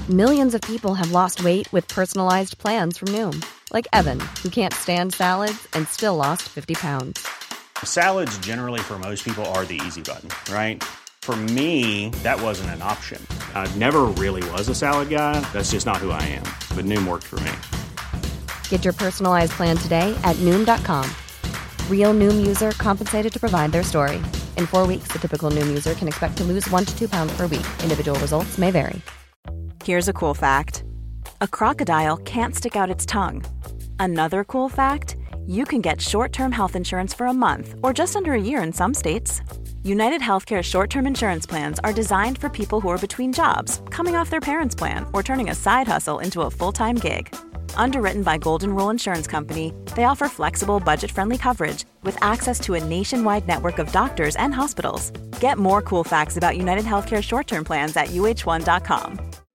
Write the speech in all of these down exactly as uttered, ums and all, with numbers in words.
Millions of people have lost weight with personalized plans from Noom. Like Evan, who can't stand salads and still lost fifty pounds. Salads generally for most people are the easy button, right? For me, that wasn't an option. I never really was a salad guy. That's just not who I am. But Noom worked for me. Get your personalized plan today at Noom dot com. Real Noom user compensated to provide their story. In four weeks, the typical Noom user can expect to lose one to two pounds per week. Individual results may vary. Here's a cool fact. A crocodile can't stick out its tongue. Another cool fact, you can get short-term health insurance for a month or just under a year in some states. United Healthcare short-term insurance plans are designed for people who are between jobs, coming off their parents' plan, or turning a side hustle into a full-time gig. Underwritten by Golden Rule Insurance Company, they offer flexible, budget-friendly coverage with access to a nationwide network of doctors and hospitals. Get more cool facts about United Healthcare short-term plans at U H one dot com.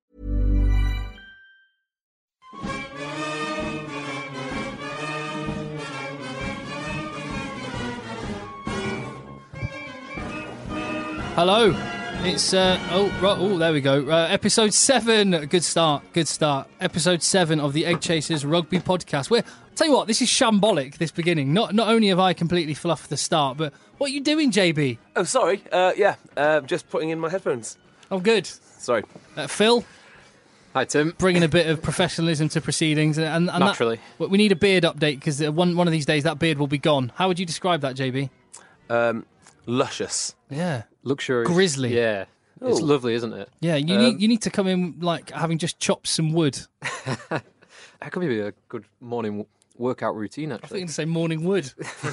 Hello, it's uh oh right, oh there we go. Uh, episode seven. Good start, good start. Episode seven of the Egg Chasers Rugby Podcast. Where tell you what, this is shambolic. This beginning. Not not only have I completely fluffed the start, but what are you doing, J B? Oh, sorry. Uh, yeah, uh, just putting in my headphones. Oh, good. Sorry. Uh, Phil. Hi, Tim. Bringing a bit of professionalism to proceedings, and, and naturally, that, we need a beard update because one one of these days that beard will be gone. How would you describe that, J B? Um, luscious. Yeah. Luxurious. Grizzly. Yeah. Ooh. It's lovely, isn't it? Yeah, you um, need you need to come in like having just chopped some wood. That could be a good morning w- workout routine, I think actually. to say morning wood.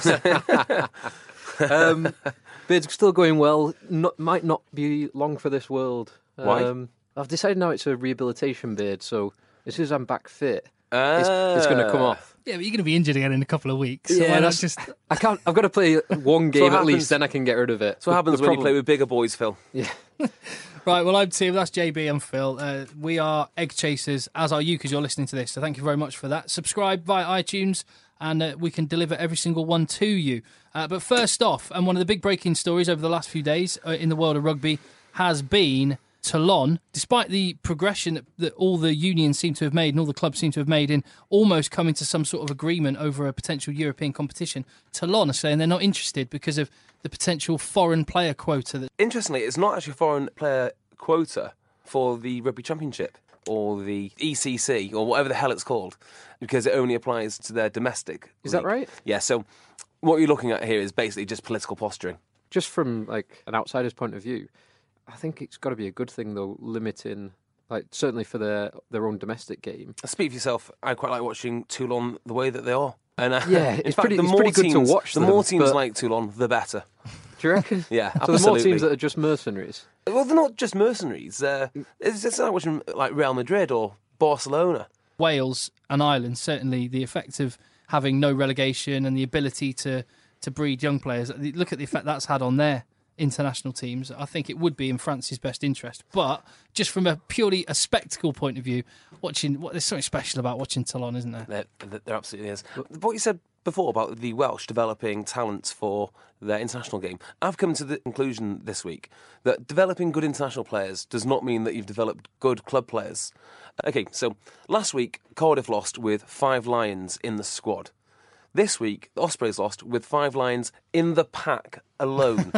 um, beard's still going well. Not, might not be long for this world. Why? Um, I've decided now it's a rehabilitation beard, so as soon as I'm back fit, Uh, it's, it's going to come off. Yeah, but you're going to be injured again in a couple of weeks. So Yeah, why not that's- just I can't. I've got to play one game at happens- least, then I can get rid of it. That's what The- happens the when you problem- play with bigger boys, Phil. Yeah. Right, well, I'm Tim, that's J B, I'm Phil. Uh, we are Egg Chasers, as are you, because you're listening to this. So thank you very much for that. Subscribe via iTunes, and uh, we can deliver every single one to you. Uh, but first off, and one of the big breaking stories over the last few days uh, in the world of rugby has been Toulon. Despite the progression that, that all the unions seem to have made and all the clubs seem to have made in almost coming to some sort of agreement over a potential European competition, Toulon are saying they're not interested because of the potential foreign player quota. That Interestingly, it's not actually a foreign player quota for the Rugby Championship or the E C C or whatever the hell it's called, because it only applies to their domestic Is that league. right? Yeah, so what you're looking at here is basically just political posturing. Just from like an outsider's point of view, I think it's got to be a good thing though, limiting, like certainly for their their own domestic game. Speak for yourself. I quite like watching Toulon the way that they are. And uh, Yeah, in it's fact, pretty- the it's more pretty good to teams, watch The them, more teams but- like Toulon, the better. Do you reckon? Yeah, So absolutely. there's more teams that are just mercenaries. Well, they're not just mercenaries. Uh, it's just like watching like Real Madrid or Barcelona. Wales and Ireland, certainly the effect of having no relegation and the ability to, to breed young players, look at the effect that's had on their international teams. I think it would be in France's best interest. But just from a purely a spectacle point of view, watching what there's something special about watching Toulon, isn't there? There, there absolutely is. What you said before about the Welsh developing talents for their international game, I've come to the conclusion this week that developing good international players does not mean that you've developed good club players. Okay, so last week, Cardiff lost with five Lions in the squad. This week, the Ospreys lost with five Lions in the pack alone.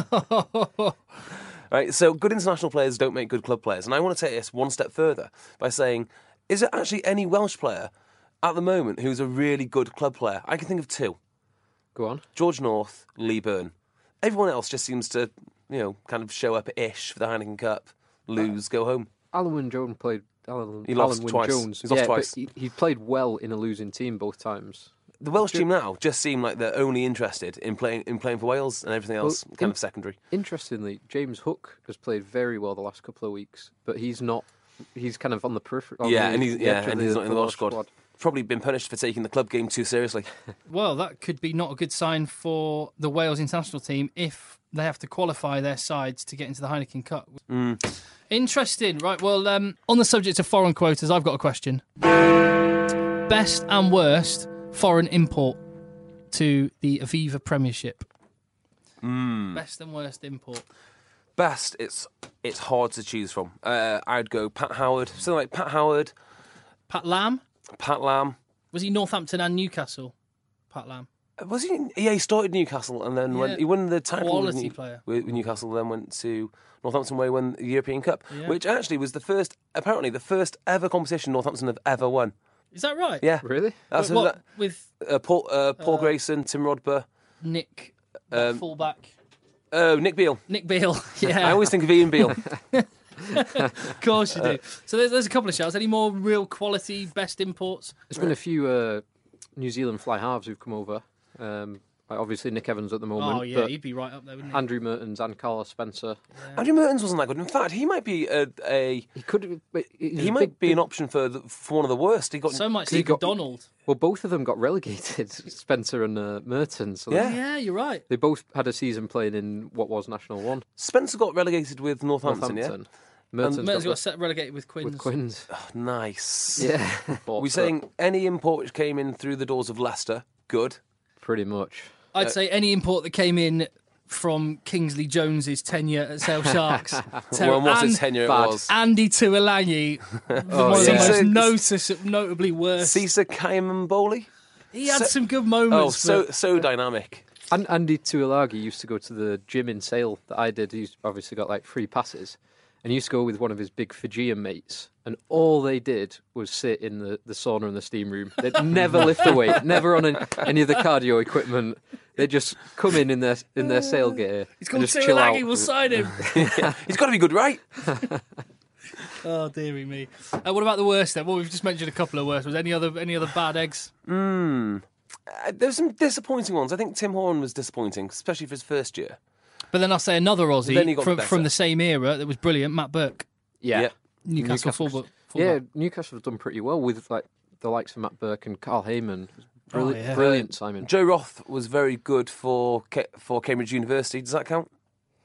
Right, so good international players don't make good club players. And I want to take this one step further by saying, is there actually any Welsh player at the moment who's a really good club player? I can think of two. Go on. George North, Lee Byrne. Everyone else just seems to, you know, kind of show up-ish for the Heineken Cup, lose, go home. Alan Wynne-Jones played. Alan, He lost Alan twice. Wynne-Jones. He's lost yeah, twice. But he, he played well in a losing team both times. The Welsh team now just seem like they're only interested in playing in playing for Wales, and everything else Well, kind in- of secondary. Interestingly, James Hook has played very well the last couple of weeks, but he's not. He's kind of on the periphery. Yeah, the, and he's the yeah, edge of and he's not in the Welsh squad. Probably been punished for taking the club game too seriously. Well, that could be not a good sign for the Wales international team if they have to qualify their sides to get into the Heineken Cup. Mm. Interesting. Right, well, um, on the subject of foreign quotas, I've got a question. Best and worst foreign import to the Aviva Premiership. Mm. Best and worst import. best, it's it's hard to choose from. Uh, I'd go Pat Howard, something like Pat Howard, Pat Lam? Pat Lam. Was he Northampton and Newcastle? Pat Lam. Was he? Yeah, he started Newcastle and then Yeah. went, he won the title with, Quality New, player. with Newcastle. Then went to Northampton, where he won the European Cup, Yeah. which actually was the first, apparently the first ever competition Northampton have ever won. Is that right? Yeah, Really? That's What, that, with uh, Paul uh, Paul Grayson, Tim Rodber, Nick, that Um, fullback, uh, Nick Beale. Nick Beale. Yeah, I always think of Ian Beale. of course you do. So there's, there's a couple of shouts. Any more real quality best imports? There's been a few uh, New Zealand fly halves who've come over. Um, like obviously Nick Evans at the moment. Oh yeah, but he'd be right up there, wouldn't he? Andrew Mertens and Carlos Spencer. Andrew Mertens wasn't that good. In fact, he might be a, a He could. But he he might be an option for the, for one of the worst. He got So much he Steve got- McDonald. Well, both of them got relegated. Spencer and uh, Mertens. So Yeah. they, Yeah, you're right. they both had a season playing in what was National One. Spencer got relegated with Northampton. Northampton. Mertens Mertens got, got set relegated with Quins. with Quins. Yeah, nice. Yeah, We're saying any import which came in through the doors of Leicester, good. pretty much. I'd say any import that came in from Kingsley Jones's tenure at Sale Sharks. Well, and what and his tenure it bad. was. Andy Tuolangi, one Oh, of the yeah. most Cesar- notice, notably worse. Cesar Kayamboli. He had So- some good Oh, moments. so but so dynamic. And Andy Tuilagi used to go to the gym in Sale that I did. He's obviously got like free passes. And he used to go with one of his big Fijian mates. And all they did was sit in the, the sauna and the steam room. They'd never lift a weight, never on any, any of the cardio equipment. They'd just come in in their, in their Sale gear He's and called just chill out. Tuolangi, we'll sign him. He's got to be good, right? Oh, dearie me. Uh, what about the worst then? Well, we've just mentioned a couple of worst. Was any other any other bad eggs? Uh, there's some disappointing ones. I think Tim Horn was disappointing, especially for his first year. But then I'll say another Then he Aussie got from, better. from the same era that was brilliant, Matt Burke. Yeah. Yeah. Newcastle, Newcastle- fullback. Yeah, fullback. Newcastle have done pretty well with like the likes of Matt Burke and Carl Heyman. Brilliant, Oh, yeah. brilliant Simon. Joe Roth was very good for Ca- for Cambridge University. Does that count?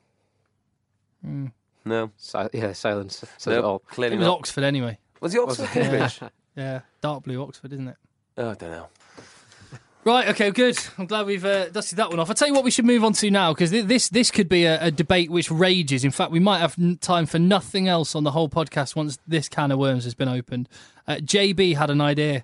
No. Si- yeah, silence says No, it all. clearly It was not. Oxford anyway. Was he Oxford Cambridge? Yeah, dark blue Oxford, isn't it? Oh, I don't know. Right, okay, good. I'm glad we've uh, dusted that one off. I'll tell you what we should move on to now, because th- this this could be a, a debate which rages. In fact, we might have n- time for nothing else on the whole podcast once this can of worms has been opened. Uh, J B had an idea.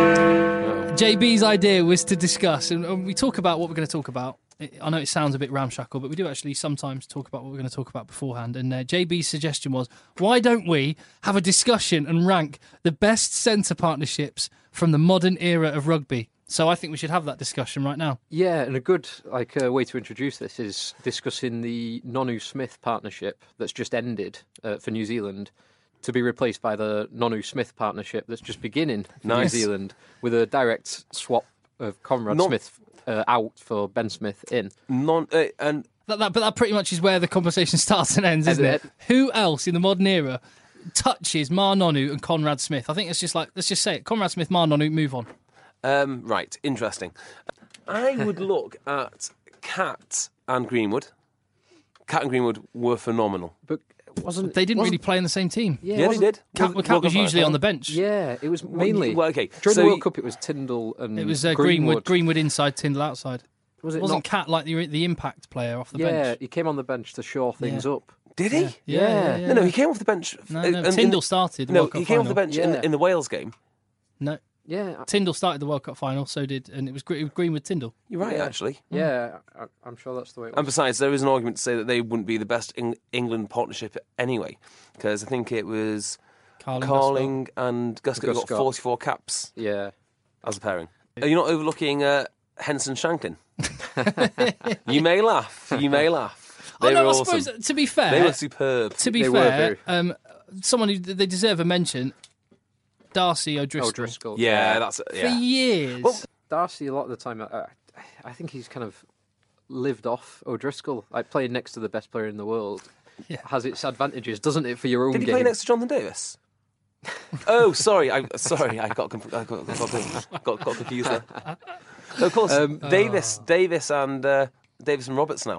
J B's idea was to discuss, and, and we talk about what we're going to talk about. It, I know it sounds a bit ramshackle, but we do actually sometimes talk about what we're going to talk about beforehand. And uh, J B's suggestion was, why don't we have a discussion and rank the best centre partnerships from the modern era of rugby? So I think we should have that discussion right now. Yeah, and a good like uh, way to introduce this is discussing the Nonu Smith partnership that's just ended uh, for New Zealand, to be replaced by the Nonu Smith partnership that's just beginning for Nice. New Zealand, with a direct swap of Conrad Non- Smith uh, out for Ben Smith in. Non uh, and That, that, but that pretty much is where the conversation starts and ends, isn't And, it? Who else in the modern era touches Mar Nonu and Conrad Smith? I think it's just like, let's just say it. Conrad Smith, Mar Nonu, move on. um, right, interesting. I would look at Cat and Greenwood. Cat and Greenwood were phenomenal. But wasn't They didn't wasn't- really play in the same team. Yeah, Yeah, they wasn't- did. Cat, World- Cat World was Cup usually final. on the bench. Yeah, it was mainly well, okay, during so the World you- Cup. It was Tyndall and It was uh, Greenwood. Greenwood, Greenwood inside, Tyndall outside. Was It it wasn't not? Cat like the the impact player off the Yeah, bench. he came on the bench to shore things Yeah. up. Did he? Yeah, yeah, yeah. No, no, he came off the bench. No, uh, no, in- in- Tyndall started the No, World Cup he came off final. the bench in, Yeah. in the Wales game. No, Yeah, Tyndall started the World Cup final, so did, and it was Gre- Greenwood Tyndall. You're right, Yeah. actually. yeah, I, I'm sure that's the way it was. And besides, there is an argument to say that they wouldn't be the best Eng- England partnership anyway, because I think it was Carling, Carling and Guscott Gus got Scott. forty-four caps Yeah, as a pairing. Are you not overlooking uh, Henson Shanklin? You may laugh. You may laugh. Oh They no, were I awesome. suppose to be fair, They were superb. to be They were fair, very- um, someone who they deserve a mention, Darcy O'Driscoll. O'Driscoll. Yeah, that's For yeah. years. Well, Darcy, a lot of the time, I, I think he's kind of lived off O'Driscoll. Like playing next to the best player in the world Yeah. has its advantages, doesn't it, for your own Did he game? play next to Jonathan Davis? Oh, sorry. I sorry. I got conf- I got, got, got, got confused there. Of course, Um, Davis, Davis, and uh, Davis and Roberts now.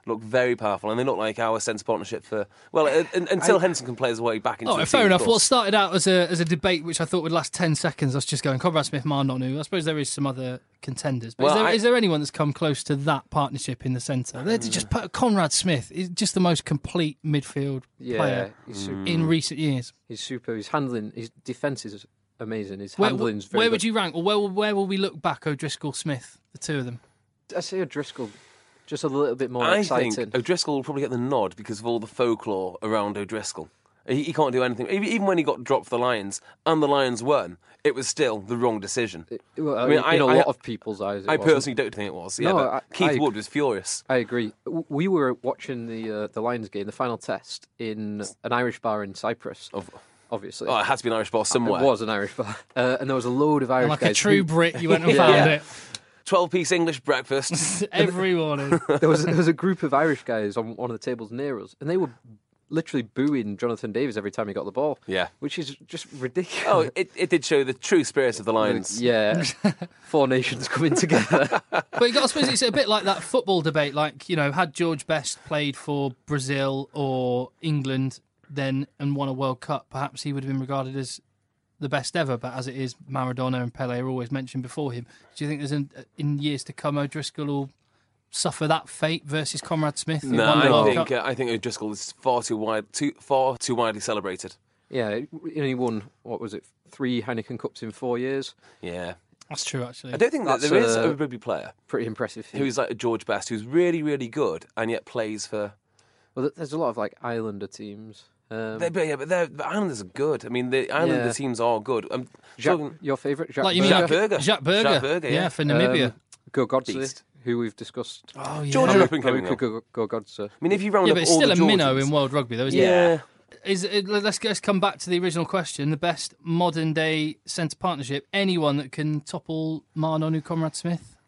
look very powerful, and they look like our centre partnership for well uh, until I, Henderson can play his way back into. Oh, the fair team, enough. What started out as a as a debate, which I thought would last ten seconds, I was just going Conrad Smith, Ma'a Nonu. I suppose there is some other contenders, but well, is, there, I, is there anyone that's come close to that partnership in the centre? They just put Conrad Smith is just the most complete midfield yeah, player he's in recent years. He's super. His handling, his defence is amazing. His Where, handling's very where good. would you rank, or where will, where will we look back? O'Driscoll, Smith, the two of them. I say O'Driscoll, just a little bit more I exciting. think O'Driscoll will probably get the nod because of all the folklore around O'Driscoll. He, he can't do anything. Even when he got dropped for the Lions and the Lions won, it was still the wrong decision. It, well, I mean, in I, a I, lot of people's eyes, it I wasn't. personally don't think it was. Yeah, No, but I- Keith I- Wood was furious. I agree. W- We were watching the uh, the Lions game, the final test, in an Irish bar in Cyprus. Of, Obviously, oh, it had to be an Irish bar somewhere. It was an Irish bar, uh, and there was a load of Irish And like guys. a true who- Brit, you went and found Yeah. it twelve-piece English breakfast. every morning. there was there was a group of Irish guys on one of the tables near us, and they were literally booing Jonathan Davis every time he got the ball. Yeah. which is just ridiculous. Oh, it, it did show the true spirit of the Lions. Yeah, four nations coming together. But you got to suppose it's a bit like that football debate. Like, you know, had George Best played for Brazil or England then and won a World Cup, perhaps he would have been regarded as the best ever. But as it is, Maradona and Pele are always mentioned before him. Do you think there's an, in years to come O'Driscoll will suffer that fate versus Conrad Smith? who No, won the I World think Cup? uh, I think O'Driscoll is far too wide, too far too widely celebrated. Yeah, you know, he won, what was it, three Heineken Cups in four years. Yeah, That's true, actually. I don't think that That's, there is uh, a rugby player Pretty impressive. feat. who's like a George Best, who's really, really good, and yet plays for. Well, th- there's a lot of like Islander teams. Um, They, but yeah, but they're- the Islanders are good. I mean, the Islander Yeah. teams are good. I'm Jacques, talking- your favourite, Jacques Like you mean Jacques Berger? Berger. Jacques Berger. Jacques Berger, yeah. for Namibia. Um, Go Godse, Beast. who we've discussed. oh, yeah. George Haruka up and coming. Go, Go Godse. I mean, if you round yeah, up but it's all still the a minnow Georgians- in world rugby, though, isn't it? Yeah. Is it, let's let's come back to the original question. The best modern day centre partnership. Anyone that can topple Ma'a Nonu, Conrad Smith.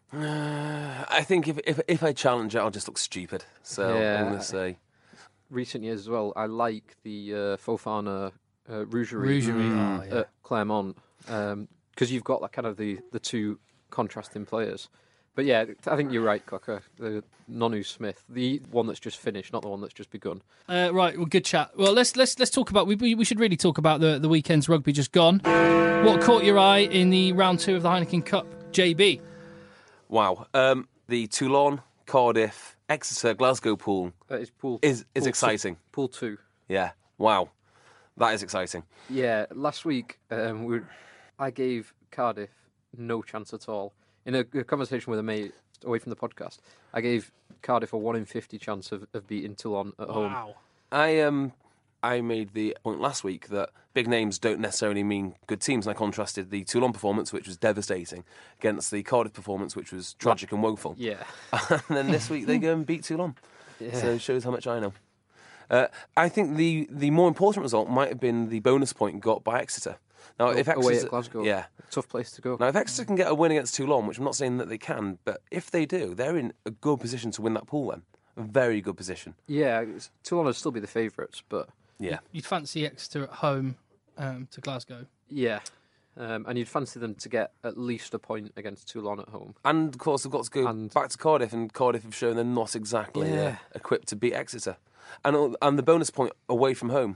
I think if if if I challenge it, I'll just look stupid. So Yeah. I'm going to say. Recent years as well, I like the uh, Fofana uh, Rougerie, Rougerie, oh, yeah. at Clermont because you've got like kind of the, the two contrasting players. But yeah, I think you're right, Cocker. The Nonu Smith, the one that's just finished, not the one that's just begun. Uh, right, well, good chat. Well, let's let's let's talk about. We we we should really talk about the the weekend's rugby just gone. What caught your eye in the round two of the Heineken Cup, J B? Wow. Um, the Toulon, Cardiff, Exeter, Glasgow pool That is pool is is pool exciting. Two, pool two. Yeah. Wow. That is exciting. Yeah, last week um, we, I gave Cardiff no chance at all. In a, a conversation with a mate away from the podcast, I gave Cardiff a one in fifty chance of, of beating Toulon at home. I um I made the point last week that big names don't necessarily mean good teams, and I contrasted the Toulon performance, which was devastating, against the Cardiff performance, which was tragic and woeful. Yeah. And then this week they go and beat Toulon. Yeah. So it shows how much I know. Uh, I think the, the more important result might have been the bonus point got by Exeter. Now, if away Exeter, at Glasgow. yeah. Tough place to go. Now, if Exeter can get a win against Toulon, which I'm not saying that they can, but if they do, they're in a good position to win that pool. Then a very good position. Yeah, it's- Toulon would still be the favourites, but Yeah. You'd fancy Exeter at home um, to Glasgow. yeah. Um, and you'd fancy them to get at least a point against Toulon at home. And of course, they've got to go And- back to Cardiff, and Cardiff have shown they're not exactly uh, Yeah. equipped to beat Exeter. And all- and the bonus point away from home,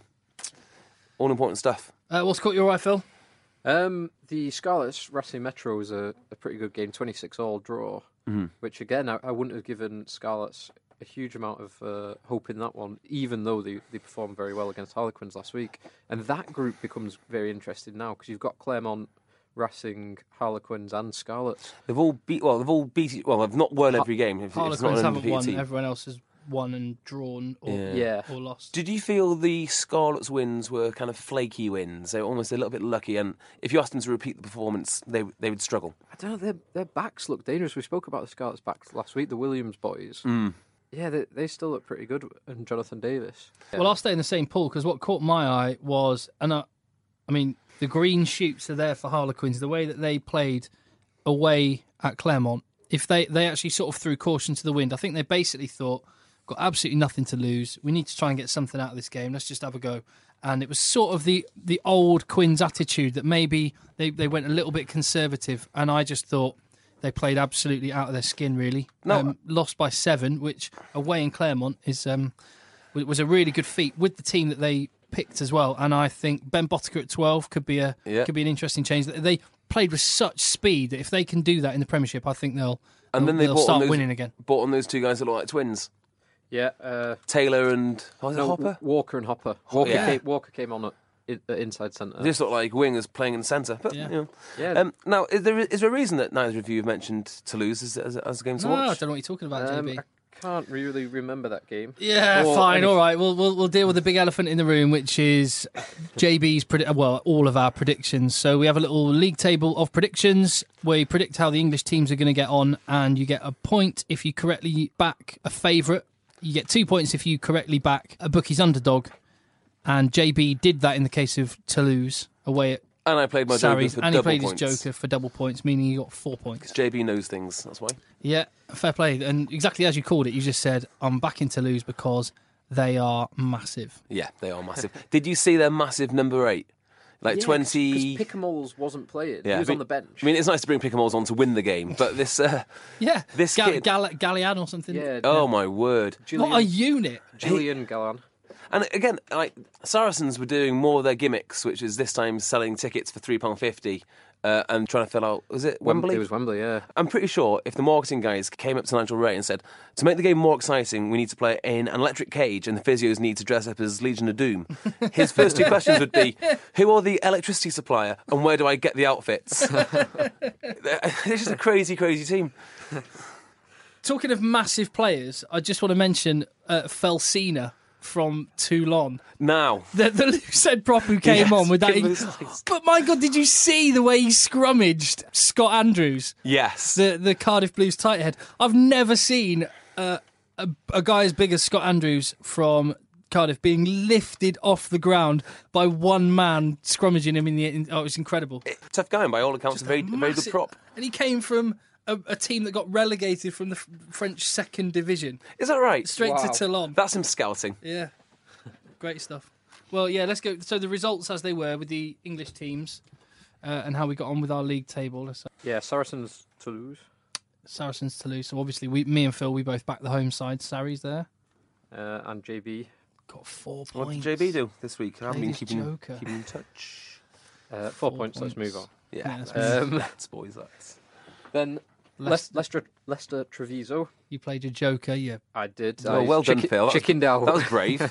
all important stuff. Uh, what's caught your eye, Phil? Um, the Scarlets Racing Metro was a, a pretty good game, twenty-six all draw, Mm-hmm. which again I, I wouldn't have given Scarlets a huge amount of uh, hope in that one, even though they, they performed very well against Harlequins last week. And that group becomes very interesting now because you've got Clermont, Racing, Harlequins, and Scarlets. They've all beat. Well, they've all beat. Well, they've not won every game. If it's not Harlequins an haven't undefeated won. team. Everyone else has won and drawn or, Yeah. Yeah. or lost. Did you feel the Scarlets' wins were kind of flaky wins? They were almost a little bit lucky, and if you asked them to repeat the performance, they they would struggle. I don't know, their, their backs look dangerous. We spoke about the Scarlets' backs last week, the Williams boys. Mm. Yeah, they, they still look pretty good, and Jonathan Davis. Yeah. Well, I'll stay in the same pool because what caught my eye was, and I, I mean, the green shoots are there for Harlequins. The way that they played away at Clermont, if they, they actually sort of threw caution to the wind, I think they basically thought, got absolutely nothing to lose. We need to try and get something out of this game. Let's just have a go. And it was sort of the, the old Quins attitude that maybe they, they went a little bit conservative. And I just thought they played absolutely out of their skin, really. No. Um, lost by seven, which away in Claremont is um, was a really good feat with the team that they picked as well. And I think Ben Botica at twelve could be a Yeah. could be an interesting change. They played with such speed that if they can do that in the Premiership, I think they'll And they'll, then they they'll bought on start those, winning again. Bought on those two guys that look like twins, Yeah, uh, Taylor and oh, was it no, Hopper. Walker and Hopper. Walker, yeah. came, Walker came on at, at inside centre. They just look like wingers playing in the centre. But Yeah. you know. Yeah. Um, now, is there is there a reason that neither of you have mentioned Toulouse as as, as a game to No, I watch? don't know what you're talking about, Um, J B. I can't really remember that game. Yeah, Or fine, any- all right. We'll, we'll we'll deal with the big elephant in the room, which is J B's predi- well, all of our predictions. So we have a little league table of predictions where you predict how the English teams are going to get on, and you get a point if you correctly back a favourite. You get two points if you correctly back a bookie's underdog, and J B did that in the case of Toulouse away at And I played my Joker Sarries, for and he double played points. his Joker for double points, meaning he got four points. J B knows things. That's why. Yeah, fair play. And exactly as you called it, you just said, I'm backing Toulouse because they are massive. Yeah, they are massive. Did you see their massive number eight? Like Yeah, twenty. Because Pickamoles wasn't playing. Yeah, he was I mean- on the bench. I mean, it's nice to bring Pickamoles on to win the game, but this. Uh, Yeah, This Ga- kid- Gal- Gallian or something. yeah. oh my word! Julian, What a unit! Julian Gallan. And again, like Saracens were doing more of their gimmicks, which is this time selling tickets for three pound fifty uh, and trying to fill out. Was it Wembley? It was Wembley, yeah. I'm pretty sure if the marketing guys came up to Nigel Ray and said, to make the game more exciting, we need to play in an electric cage and the physios need to dress up as Legion of Doom, his first two questions would be, who are the electricity supplier and where do I get the outfits? It's just a crazy, crazy team. Talking of massive players, I just want to mention uh, Felsina from Toulon. Now, The, the Lucid prop who came Yes, on with that. give us nice. But my God, did you see the way he scrummaged Scott Andrews, yes. the, the Cardiff Blues tight head? I've never seen uh, a, a guy as big as Scott Andrews from Cardiff being lifted off the ground by one man scrummaging him in the. In, oh, it was incredible. Tough guy, and by all accounts, a very, a very good Massive- prop. And he came from a, a team that got relegated from the F- French second division Is that right? straight Wow. to Toulon. That's him scouting. Yeah, great stuff. Well, yeah, let's go. So the results as they were with the English teams uh, and how we got on with our league table. Let's, Yeah, Saracens Toulouse. Saracens Toulouse. So obviously, we, me and Phil, we both back the home side. Sarri's there. Uh, and J B. Got four points. What did J B do this week? I haven't Played been his keeping, Joker. keeping in touch. Uh, four, Four points, let's points. move on. Yeah, Yeah, that's let's- Um, let's, boys, let's. Then Leicester. Leicester, Leicester Treviso. You played your Joker, yeah. I did. Oh, I well done, chicken- Phil. That was- Chickened out. That was brave.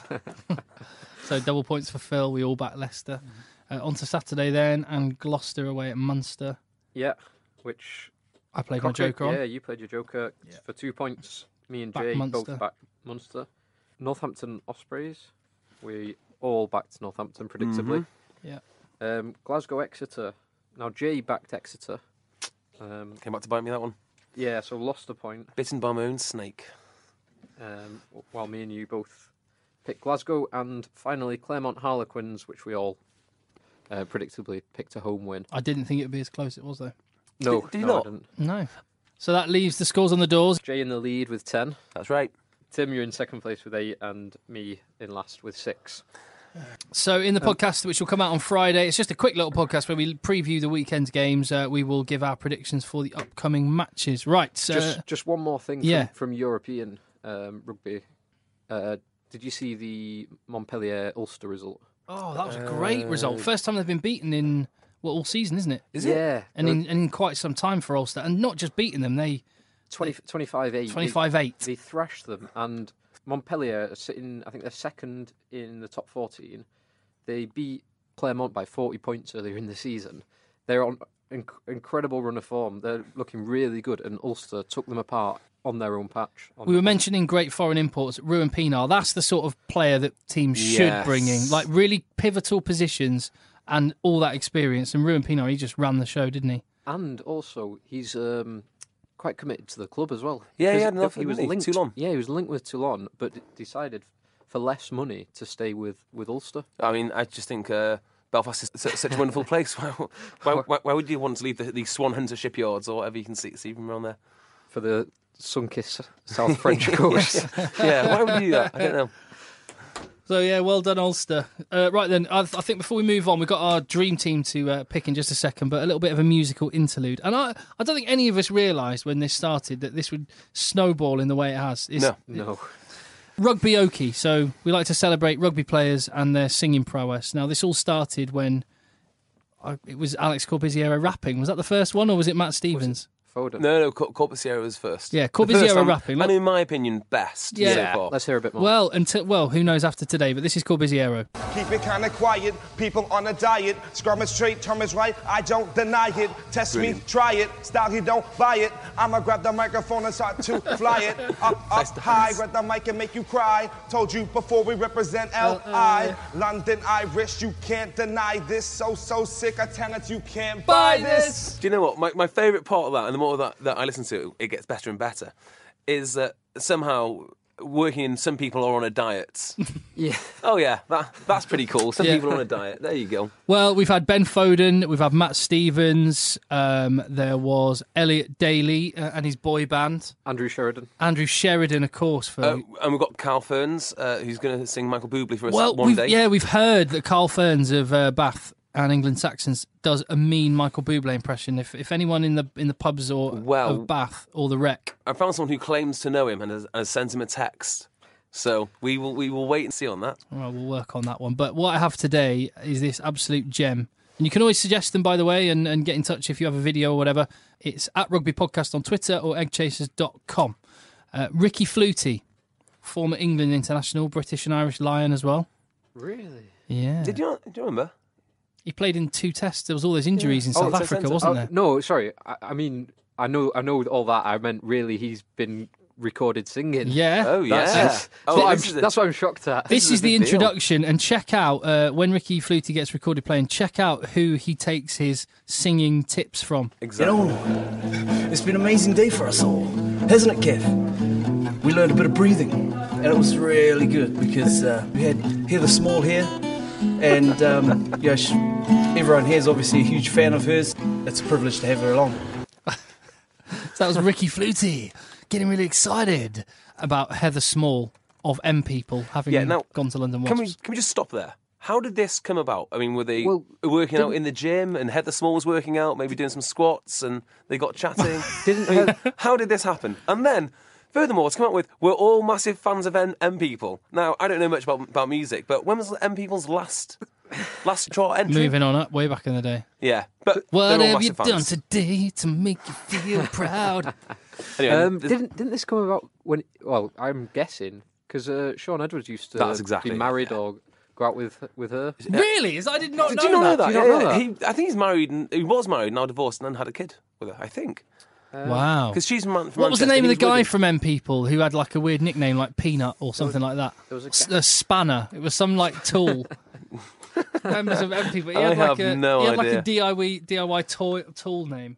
So double points for Phil. We all back Leicester. Uh, on to Saturday then, and Gloucester away at Munster. Yeah, which... I played my Cochrane- Joker on. Yeah, you played your Joker for two points. Me and Back Jay Munster. both back Munster. Northampton Ospreys. We all backed Northampton, predictably. Yeah. Um, Glasgow Exeter. Now, Jay backed Exeter. Um, Came back to bite me that one. yeah, so lost a point. Bitten by my own snake. Um, while me and you both picked Glasgow. And finally, Claremont Harlequins, which we all uh, predictably picked a home win. I didn't think it would be as close as it was, though. No, Did- did you no, not? I didn't. No. So that leaves the scores on the doors. Jay in the lead with ten. That's right. Tim, you're in second place with eight, and me in last with six. So in the podcast, which will come out on Friday, it's just a quick little podcast where we preview the weekend's games. Uh, we will give our predictions for the upcoming matches. Right. So Just, just one more thing from, yeah. from European um, rugby. Uh, did you see the Montpellier Ulster result? oh, that was a great result. First time they've been beaten in well all season, isn't it? Is it? yeah, And in, and in quite some time for Ulster, and not just beating them, they twenty, twenty-five eight. twenty-five eight. They, they thrashed them, and Montpellier are sitting. I think they're second in the top fourteen. They beat Claremont by forty points earlier in the season. They're on an inc- incredible run of form. They're looking really good, and Ulster took them apart on their own patch. On We were on- mentioning great foreign imports. Ruan Pinar, that's the sort of player that teams should Yes. bring in, like really pivotal positions and all that experience. And Ruan Pinar, he just ran the show, didn't he? And also, he's um, quite committed to the club as well. Yeah, he Because had an offer, he was didn't he? linked. Toulon. Yeah, he was linked with Toulon, but d- decided for less money to stay with, with Ulster. I mean, I just think uh, Belfast is su- such a wonderful place. Why, why, why, why would you want to leave the, the Swan Hunter shipyards or whatever you can see, see from around there? For the sun-kissed South French coast. Yeah, why would you do that? I don't know. So, yeah, well done, Ulster. Uh, right then, I, I think before we move on, we've got our dream team to uh, pick in just a second, but a little bit of a musical interlude. And I, I don't think any of us realised when this started that this would snowball in the way it has. It's, No. No. Rugby Okie. So we like to celebrate rugby players and their singing prowess. Now, this all started when uh, it was Alex Corbusiero rapping. Was that the first one, or was it Matt Stevens? Foden. No, no, Cor- Corbusiero was first. Yeah, The Corbusiero first and- rapping. And in my opinion, best Yeah. so Yeah, far. let's hear a bit more. Well, until well, who knows after today? But this is Corbusiero. Keep it kinda quiet, people on a diet. Scrum is straight, term is right, I don't deny it. Test me, try it, style you don't buy it. I'ma grab the microphone and start to fly it. Up, up high, grab the mic and make you cry. Told you before we represent L I. London Irish, you can't deny this. So, so sick of talent, you can't buy this. Do you know what? My, my favourite part of that, and the more that, that I listen to it, it gets better and better, is that somehow working in some people are on a diet. Yeah. Oh, yeah, that, that's pretty cool. Some Yeah. people are on a diet. There you go. Well, we've had Ben Foden, we've had Matt Stevens, um, there was Elliot Daly uh, and his boy band, Andrew Sheridan. Andrew Sheridan, of course. For Uh, and we've got Carl Ferns, uh, who's going to sing Michael Bublé for us well, one we've, day. yeah, we've heard that Carl Ferns of uh, Bath and England Saxons does a mean Michael Bublé impression. If if anyone in the in the pubs or Well- of Bath or the Rec, I found someone who claims to know him and has, has sent him a text. So we will we will wait and see on that. well, we'll work on that one. But what I have today is this absolute gem. And you can always suggest them, by the way, and, and get in touch if you have a video or whatever. It's at Rugby Podcast on Twitter or egg chasers dot com. Uh, Ricky Flutie, former England international, British and Irish Lion as well. Really? Yeah. Did you, do you remember? He played in two tests. There was all those injuries in Oh, South it's a Africa, centre. wasn't Oh, there? no, sorry. I, I mean, I know, I know all that. I meant really, he's been recorded singing. Yeah. Oh, yeah. That's, Oh, what I'm, this is a- that's what I'm shocked at. This is is a the big deal. introduction, and check out uh, when Ricky Flutie gets recorded playing. Check out who he takes his singing tips from. You Exactly. know, it's been an amazing day for us all, hasn't it, Kev? We learned a bit of breathing, and it was really good because uh, we had Heather Small here, and um, yeah, she, everyone here is obviously a huge fan of hers. It's a privilege to have her along. So that was Ricky Flutie getting really excited about Heather Small of M People having Yeah, now, gone to London Can Wasps. we can we just stop there? How did this come about? I mean, were they Well, working out in the gym and Heather Small was working out, maybe doing some squats, and they got chatting? Didn't I mean, how did this happen? And then, furthermore, it's come out with, we're all massive fans of M, M People. Now, I don't know much about, about music, but when was M People's last last chart entry? Moving on up, way back in the day. Yeah, but What they're all have you massive done fans. today to make you feel proud? Anyway, Um, this- didn't didn't this come about when? Well, I'm guessing because uh, Sean Edwards used to That's exactly be it, married yeah. or go out with with her. Really? Is- I did not Did know you not know that. that? Do you not Yeah, know that? He, I think he's married. And, he was married, now divorced, and then had a kid with her. I think Wow. because she's man, from What was the Manchester, name of he the was with guy him. from M People who had like a weird nickname like Peanut or something like that? there was a S- a spanner. It was some like tool. Members of M People. He had I like have a, no he had like idea. a D I Y D I Y toy, tool name.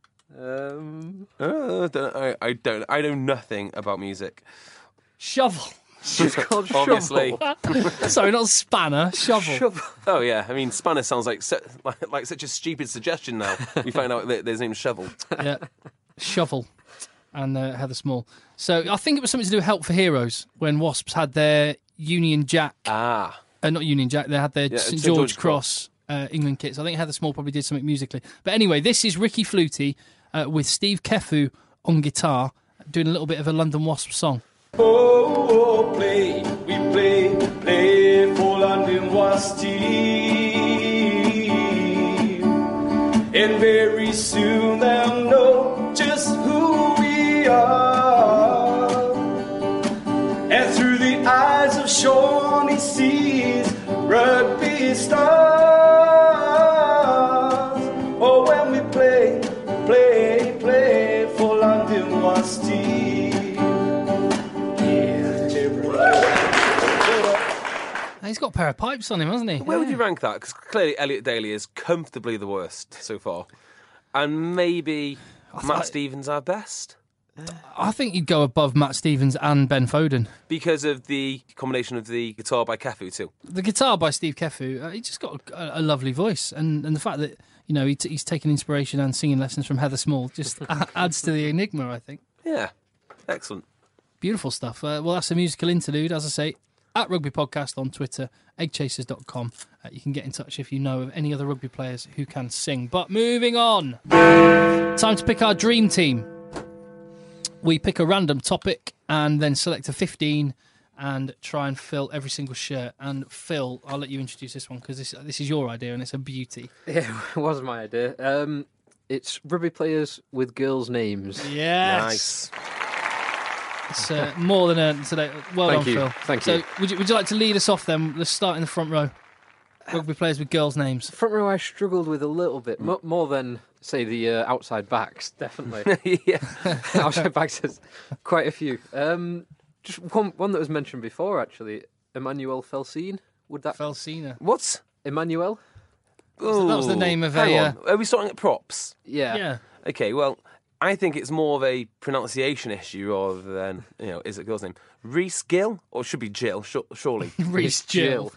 Um, Uh, I don't- I, I don't. I know nothing about music. Shovel. she's called Obviously. Shovel. Sorry, not spanner. Shovel. Shovel. Oh yeah, I mean, Spanner sounds like su- like, like such a stupid suggestion. Now we find out that his name's Shovel. Yeah. Shovel. And uh, Heather Small. So I think it was something to do with Help for Heroes when Wasps had their Union Jack. Ah, Uh, not Union Jack. They had their Yeah, St St George, George Cross uh, England kits. I think Heather Small probably did something musically. But anyway, this is Ricky Flutie uh, with Steve Kefu on guitar doing a little bit of a London Wasps song. Oh, oh, play, we play, play for London Wasps team. And very soon they'll know just who we are. And through the eyes of Sean he sees rugby stars. Oh, when we play, play, play for London Wasps team. He's got a pair of pipes on him, hasn't he? where would you rank that? Because clearly Elliot Daly is comfortably the worst so far, and maybe Matt I- Stevens our best I think you'd go above Matt Stevens and Ben Foden. because of the combination of the guitar by Kefu too. The guitar by Steve Kefu, uh, he just got a, a lovely voice. And, and the fact that, you know, he t- he's taken inspiration and singing lessons from Heather Small just a- adds to the enigma, I think. Yeah, excellent. Beautiful stuff. Uh, well, that's a musical interlude, as I say. at Rugby Podcast on Twitter, egg chasers dot com. Uh, you can get in touch if you know of any other rugby players who can sing. But moving on, time to pick our dream team. We pick a random topic and then select a fifteen and try and fill every single shirt. And Phil, I'll let you introduce this one because this this is your idea and it's a beauty. Yeah, it was my idea. Um, it's rugby players with girls' names. Yes. Nice. It's uh, more than earned today. Well Thank done, you. Phil. Thank so you. Would you would you like to lead us off then? Let's start in the front row. Rugby players with girls' names. Front row I struggled with a little bit, mo- more than, say, the uh, outside backs, definitely. yeah. Outside backs has quite a few. Um, just one one that was mentioned before, actually. Emmanuel Felsine. Would that... Felsina. What? Emmanuel? So that was the name of Hang a... on. Are we starting at props? Yeah. Yeah. Okay, well, I think it's more of a pronunciation issue rather than, you know, is it a girl's name? Reese Gill? Or it should be Jill, sh- surely. Reese Jill.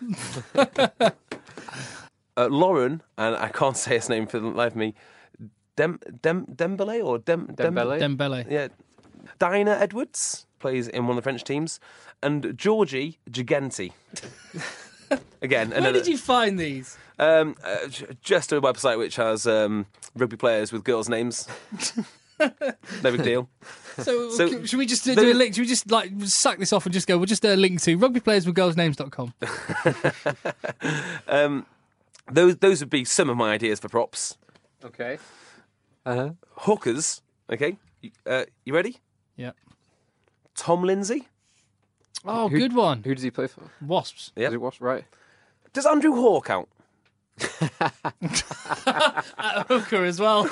uh, Lauren, and I can't say his name for the life of me, Dem, Dem, Dembele or Dem, Dem, Dembele? Dembele. Yeah. Dinah Edwards plays in one of the French teams. And Georgie Gigenti. Again, Where another, did you find these? Um, uh, j- just a website which has um, rugby players with girls' names. No big deal. So, So, c- should we just do, there do a is- link? Should we just like sack this off and just go? We'll just uh, link to rugby players with girls' names dot com. um, those those would be some of my ideas for props. Okay. Uh-huh. Hookers. Okay, you, uh, you ready? Yeah. Tom Lindsay. Oh, Who- good one. Who does he play for? Wasps. Yeah. Is it Wasps? Right. Does Andrew Hoare count? At hooker as well.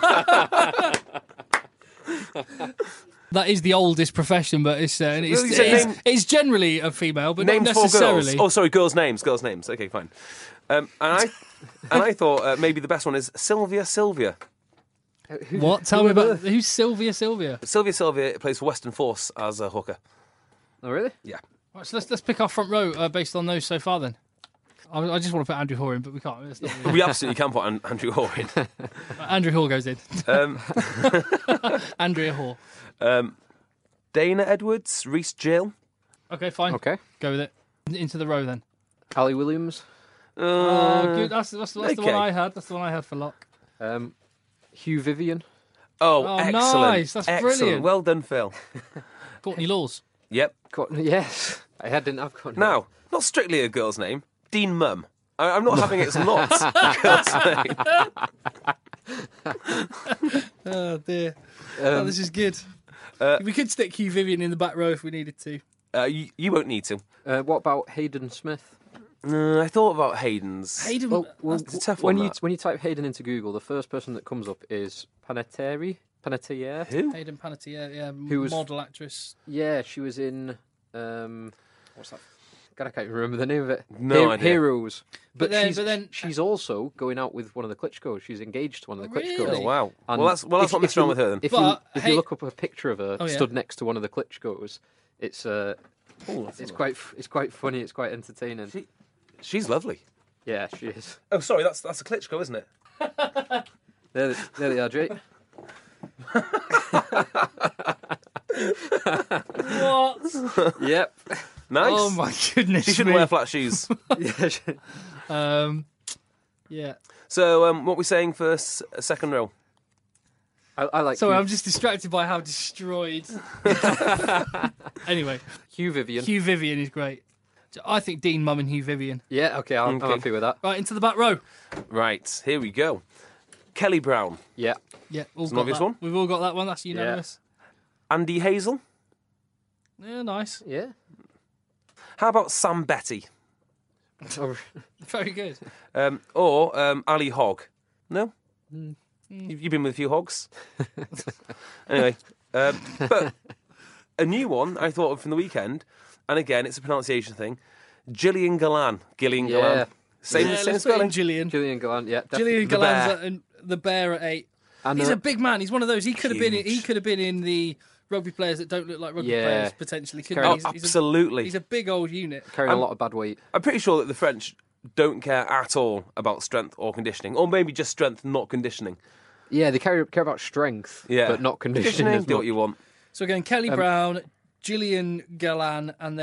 That is the oldest profession, but it's uh, it's, Well, you said it's, name- it's generally a female, but Names not for necessarily. girls. Oh, sorry, girls' names. Girls' names. Okay, fine. Um, and I and I thought uh, maybe the best one is Sylvia Sylvia. What? Tell me about who's Sylvia Sylvia. Sylvia Sylvia plays for Western Force as a hooker. Oh, really? Yeah. Right, so let's let's pick our front row uh, based on those so far. Then I, I just want to put Andrew Hoare in, but we can't. That's not really- We absolutely can put An- Andrew Hoare in. Uh, Andrew Hoare goes in. Um, Andrea Hoare. um, Dana Edwards, Reese Jill. Okay, fine. Okay. Go with it. Into the row then. Ali Williams. Uh, Oh, good. That's that's, that's the one okay. I had. That's the one I had for Locke. Um, Hugh Vivian. Oh, Oh, excellent. nice. That's excellent. brilliant. Well done, Phil. Courtney Laws. Yep. Courtney- Yes. I had- didn't have Courtney. Now, not strictly a girl's name. Dean Mum. I- I'm not having it's not a girl's name. Oh dear. Um, oh, this is good. uh, we could stick Hugh Vivian in the back row if we needed to. Uh, you, you won't need to. Uh, what about Hayden Smith? Uh, I thought about Hayden's. Hayden. Well, well, That's a tough when one, you that. when you type Hayden into Google, the first person that comes up is Panettiere. Panettiere. Who? Hayden Panettiere, yeah, Who was- model actress. Yeah, she was in. Um, what's that? God, I can't even remember the name of it. No He- idea. Heroes. But then- she's, but then- she's also going out with one of the Klitschko's. She's engaged to one of the Really? Klitschko's. Oh, wow. And Well, that's, well, that's if- what if Mister wrong you- with her then. If, But, you, if hey- you look up a picture of her Oh, yeah. stood next to one of the Klitschko's, it's uh, Oh, it's quite f- it's quite funny. It's quite entertaining. She- She's lovely. Yeah, she is. Oh, sorry, that's that's a Klitschko, isn't it? There, they- there they are, Jake. What? Yep. Nice. Oh my goodness She shouldn't me. wear flat shoes. Yeah, she- Um, yeah. So, um, what are we saying for s- second row? I, I like Sorry, Hugh, I'm just distracted by how destroyed. Anyway, Hugh Vivian. Hugh Vivian is great. I think Dean Mum and Hugh Vivian. Yeah, okay, I'm, Okay. I'm happy with that. Right, into the back row. Right, here we go. Kelly Brown, Yeah. Yeah, all It's an got obvious that. one. We've all got that one. That's unanimous. Andy Hazel. Yeah, nice. Yeah. How about Sam Betty? Oh, Very good. Um, or um, Ali Hogg? No? Mm. You've, you've been with a few hogs. Anyway, um, but a new one I thought of from the weekend, and again, it's a pronunciation thing. Gillian Galan. Gillian Yeah. Galan. Same, Yeah, same let's put in spelling. Gillian. Gillian Gallant, yeah. definitely. Gillian The Galan's bear. at, and the bear at eight. And, He's uh, a big man. He's one of those. He could have been. In, he Huge. could have been in the rugby players that don't look like rugby Yeah. players potentially. Couldn't Oh, he? He's, he's Absolutely. A, he's a big old unit. carrying I'm- a lot of bad weight. I'm pretty sure that the French don't care at all about strength or conditioning, or maybe just strength, not conditioning. Yeah, they care, care about strength, Yeah, but not conditioning. as do what much. you want. So again, Kelly Um, Brown, Gillian Galan, and then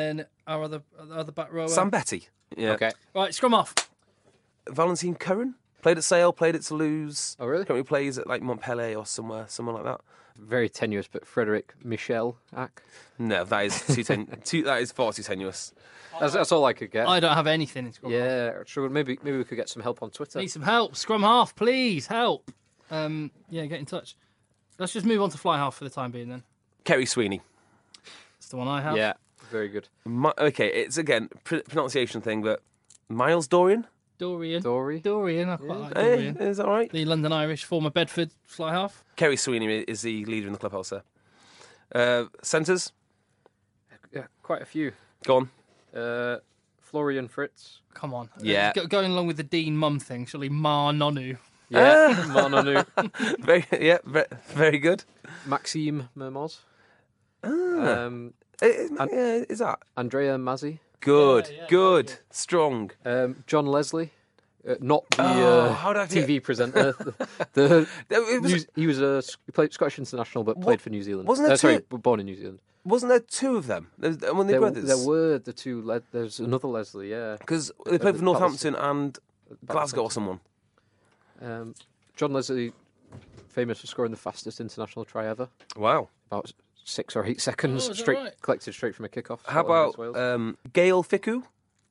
our other our other back rower. Sam Betty. Yeah. Okay. Right, scrum off. Valentine Curran. Played at Sale, played at Toulouse. Oh, really? Currently plays at like Montpellier or somewhere, somewhere like that. Very tenuous, but Frederick Michel Ack. No, that is too ten- too, that is far too tenuous. That's, that's all I could get. I don't have anything in scrum half. Yeah, sure. Maybe maybe we could get some help on Twitter. Need some help. Scrum half, please, help. Um, yeah, get in touch. Let's just move on to fly half for the time being then. Kerry Sweeney. That's the one I have. Yeah, very good. My, okay, it's again pr- pronunciation thing, but Miles Dorian. Dorian. Dory. Dorian, I quite like Hey, Dorian. is that all right? The London Irish, former Bedford fly half. Kerry Sweeney is the leader in the clubhouse there. Uh, centres, Yeah, quite a few. go on. Uh, Florian Fritz. Come on. Yeah. Go- going along with the Dean Mum thing, surely Ma Nonu. Yeah, Mononu. Very, yeah, very, very good. Maxime Mermoz. Ah. Um, Uh, yeah, is that Andrea Mazzi. good? Yeah, yeah, good, very strong. Um, John Leslie. Uh, not the Oh, uh, how did I T V forget? presenter. the, the It was- New- he was a he played Scottish international, but played for New Zealand. wasn't there uh, sorry, two- born in New Zealand. Wasn't there two of them? There, when they There, brothers? there were the two. Le- there's another Leslie. Yeah. Because they played Uh, for Northampton and Glasgow or someone. Um, John Leslie, famous for scoring the fastest international try ever, Wow. about six or eight seconds, Oh, is that straight right? collected straight from a kickoff. How Scotland against about Wales. um, Gail Fickou?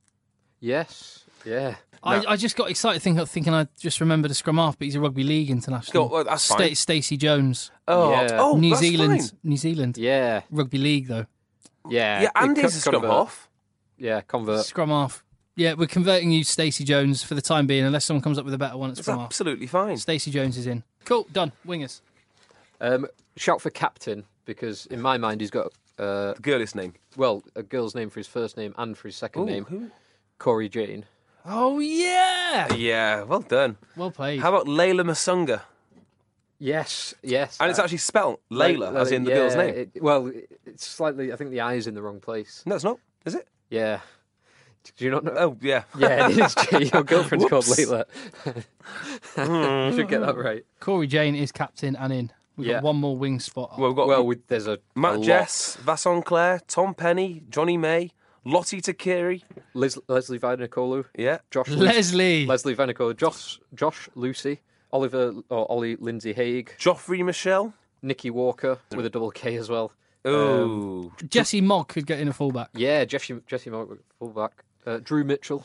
yes, yeah. I, I just got excited thinking, thinking I just remembered a scrum half, but he's a rugby league international. Go- well, that's Sta- fine. Stacey Jones, Oh, Yeah. oh, New that's Zealand, fine. New Zealand Yeah, rugby league though. yeah. Yeah, and Co- he's a scrum convert. half. Yeah, convert. Scrum half. Yeah, we're converting you, Stacey Jones, for the time being, unless someone comes up with a better one at It's scrum half. absolutely fine. Stacey Jones is in. Cool, done. Wingers. Um, shout for captain because in my mind he's got uh, The girliest name. well a girl's name for his first name and for his second Ooh, name, who? Corey Jane. Oh yeah. Yeah, well done. Well played. How about Layla Masunga? Yes, yes. And it's uh, actually spelt Layla, Lay- as in the yeah, girl's name. It, well, it- it's slightly. I think the I's in the wrong place. No, it's not. Is it? Yeah. Do you not know? Oh, yeah. Yeah, it is. Jay. Your girlfriend's called Whoops. Layla. You should get that right. Corey Jane is captain and in. We've Yeah. got one more wing spot. Well, we've got Well, with, there's a a Matt lot. Jess, Vasson Clare, Tom Penny, Johnny May, Lottie Takiri. Liz, Leslie Vainikolu, Yeah. Josh Leslie. Leslie Vainikolu, Josh Josh Lucy, Oliver or Ollie Lindsay Haig, Joffrey Michelle. Nikki Walker with a double K as well. Oh. Jesse Mogg could get in a fullback. Yeah, Jesse Jesse Mark fullback, uh, Drew Mitchell,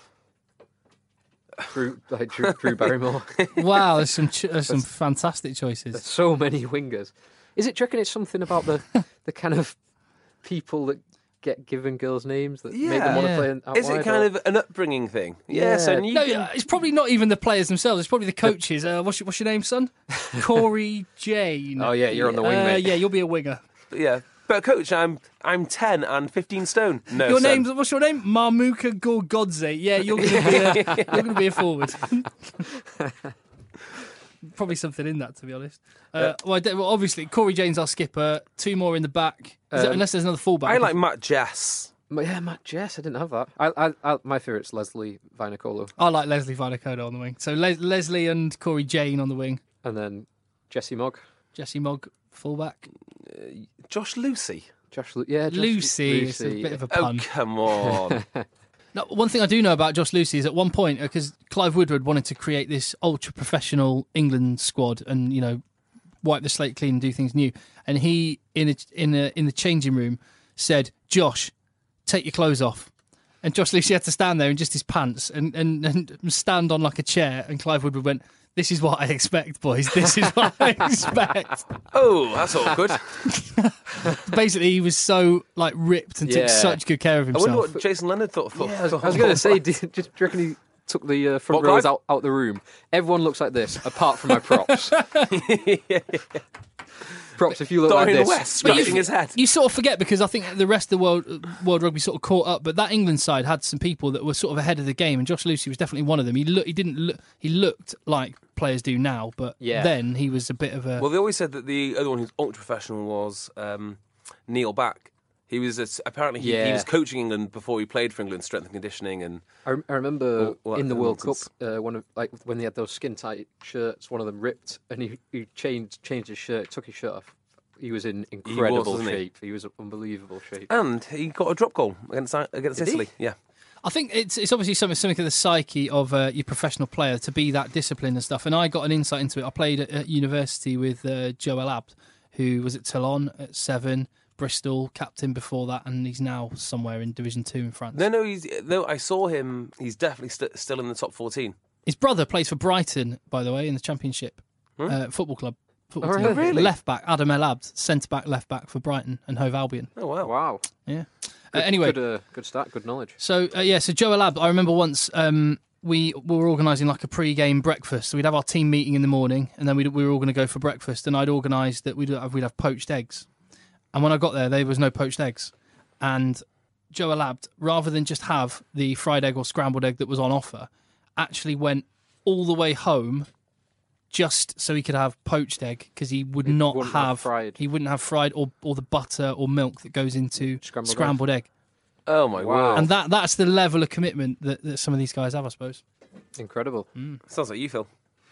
Drew like Drew, Drew Barrymore. Wow, there's some ch- there's some fantastic choices. So many wingers. Is it? Do you reckon it's something about the the kind of people that get given girls' names that make them want to Yeah. play out Is it wide, kind or- of an upbringing thing? Yeah. Yes, and you No, can... it's probably not even the players themselves. It's probably the coaches. Uh, what's, your, what's your name, son? Corey Jane. Oh, yeah, you're on the wing, Uh, mate. Yeah, you'll be a winger. Yeah. But coach, I'm I'm ten and fifteen stone. No, Your son. name's what's your name? Marmuka Gorgodze. Yeah, you're going to be a, you're going to be a forward. Probably something in that, to be honest. Uh, well, I don't- well, obviously Corey Jane's our skipper. Two more in the back. Is it- Um, unless there's another fullback. I like Matt Jess. But yeah, Matt Jess. I didn't have that. I, I, I my favourite's Leslie Vainikolu, I like Leslie Vainikolu on the wing. So Les- Leslie and Corey Jane on the wing. and then Jesse Mogg, Jesse Mogg fullback. Josh Lucy. Josh. Lu- yeah, Josh Lucy. It's a bit of a Oh, pun. come on. Now, one thing I do know about Josh Lucy is at one point, because Clive Woodward wanted to create this ultra professional England squad and, you know, wipe the slate clean and do things new. And he, in a, in a, in the changing room, said, "Josh, take your clothes off." And Josh Lucy had to stand there in just his pants and, and, and stand on like a chair. And Clive Woodward went, "This is what I expect, boys. This is what I expect." Oh, that's awkward. Basically, he was so like ripped and Yeah. took such good care of I himself. wonder what Jason Leonard thought. thought I was, I was going to say, did, just, do you reckon he took the uh, front What, rows Clive? out, out the room? Everyone looks like this, apart from my props. Props, if you look Dorian like this. West But scratching his head. You sort of forget because I think the rest of the world world rugby sort of caught up, but that England side had some people that were sort of ahead of the game, and Josh Lucy was definitely one of them. He look, he didn't look, he looked like players do now, but Yeah. then he was a bit of a. Well, they always said that the other one who's ultra professional was um, Neil Back. He was a, apparently he, he Yeah. was coaching England before he played for England, strength and conditioning, and I, rem- I remember All- all that in the kind of World Cup, nonsense. uh, one of like when they had those skin tight shirts, one of them ripped, and he, he changed changed his shirt, took his shirt off he was in incredible He was, wasn't he? shape. He was in unbelievable shape. And he got a drop goal against against Did he? Italy. Yeah. I think it's it's obviously something something of the psyche of uh, your professional player to be that disciplined and stuff. And I got an insight into it. I played at, at university with uh, Joel Abd, who was at Toulon at seven, Bristol captain before that, and he's now somewhere in Division Two in France. No, no, he's no. I saw him. He's definitely st- still in the top fourteen. His brother plays for Brighton, by the way, in the Championship Hmm? uh, football club. Football Oh, team. really? Left back Adam El Abd, centre back, left back for Brighton and Hove Albion. Oh wow. Wow. Yeah. Good, uh, anyway, good, uh, good start, good knowledge. So uh, yeah, so Joel Abd, I remember once um, we, we were organising like a pre-game breakfast. So we'd have our team meeting in the morning, and then we'd, we were all going to go for breakfast. And I'd organised that we'd have, we'd have poached eggs. And when I got there, there was no poached eggs. And Joel Abd, rather than just have the fried egg or scrambled egg that was on offer, actually went all the way home just so he could have poached egg, because he would He not wouldn't have have fried. He wouldn't have fried or, or the butter or milk that goes into Scrambled scrambled, egg. Oh my Wow. word. And that that's the level of commitment that, that some of these guys have, I suppose. Incredible. Sounds like you, Phil.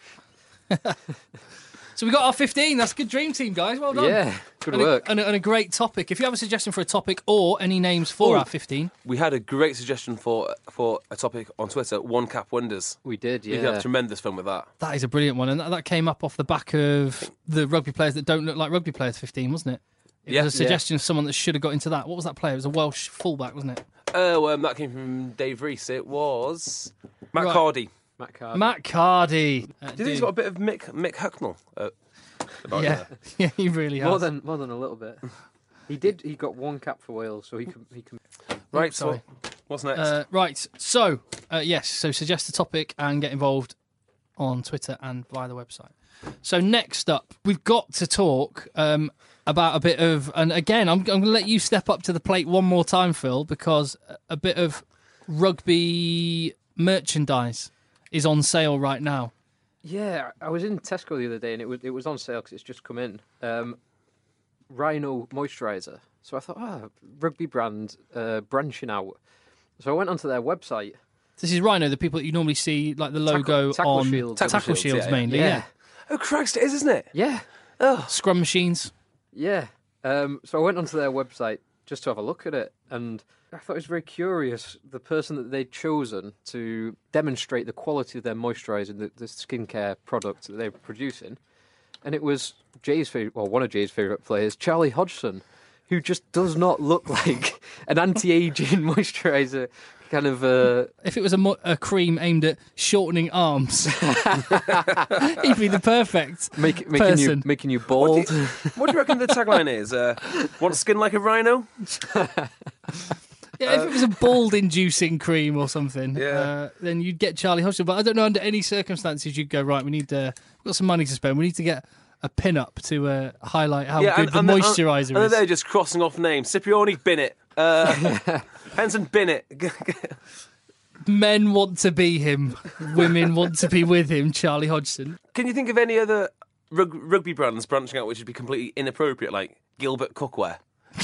So we got our fifteen. That's a good dream team, guys. Well done. Yeah, good and a, work. and, a, and a great topic. If you have a suggestion for a topic or any names for Oh. our fifteen, We had a great suggestion for for a topic on Twitter. One cap wonders. We did, We could have yeah. tremendous fun with that. that is a brilliant one. And that, that came up off the back of the rugby players that don't look like rugby players fifteen, wasn't it? It Yeah. was a suggestion of someone that should have got into that. What was that player? It was a Welsh fullback, wasn't it? Oh, um, that came from Dave Reese. It was Matt Right. Cardy. Matt Carter. Matt Cardy. Uh, Do you think he's got a bit of Mick Mick Hucknell? Uh, about yeah, there? yeah, he really has. More than more than a little bit. He did. He got one cap for Wales, so he can. He can. Right. sorry. So, what's next? Uh, right. So, uh, yes. So, suggest a topic and get involved on Twitter and via the website. So, next up, we've got to talk um, about a bit of, and again, I'm, I'm going to let you step up to the plate one more time, Phil, because a bit of rugby merchandise is on sale right now. Yeah, I was in Tesco the other day, and it was it was on sale because it's just come in. Um, Rhino moisturiser. So I thought, ah, rugby brand uh, branching out. So I went onto their website. This is Rhino, the people that you normally see, like the logo Tackle- tackle on shields. tackle, Tackle shields, shields, yeah, mainly. yeah. Yeah. oh Christ, it is, isn't it? Yeah, Scrum machines. yeah. Um, so I went onto their website just to have a look at it, and I thought it was very curious, the person that they'd chosen to demonstrate the quality of their moisturiser, the, the skincare product that they were producing. And it was Jay's favourite, well, one of Jay's favourite players, Charlie Hodgson, who just does not look like an anti-aging moisturiser kind of... Uh... If it was a, mo- a cream aimed at shortening arms, he'd be the perfect Make, making you person. making you What bald. do, you, what do you reckon the tagline is? Uh, want skin like a rhino? Yeah, if it was a bald-inducing cream or something, Yeah. uh, then you'd get Charlie Hodgson. But I don't know under any circumstances you'd go, right, we need uh, we've got some money to spend. We need to get a pin-up to uh, highlight how yeah, good and, the and they're- moisturiser and is. they're just crossing off names. Cipriani, bin it. Uh, Henson, bin it. Men want to be him. Women want to be with him, Charlie Hodgson. Can you think of any other rug- rugby brands branching out which would be completely inappropriate, like Gilbert Cookware?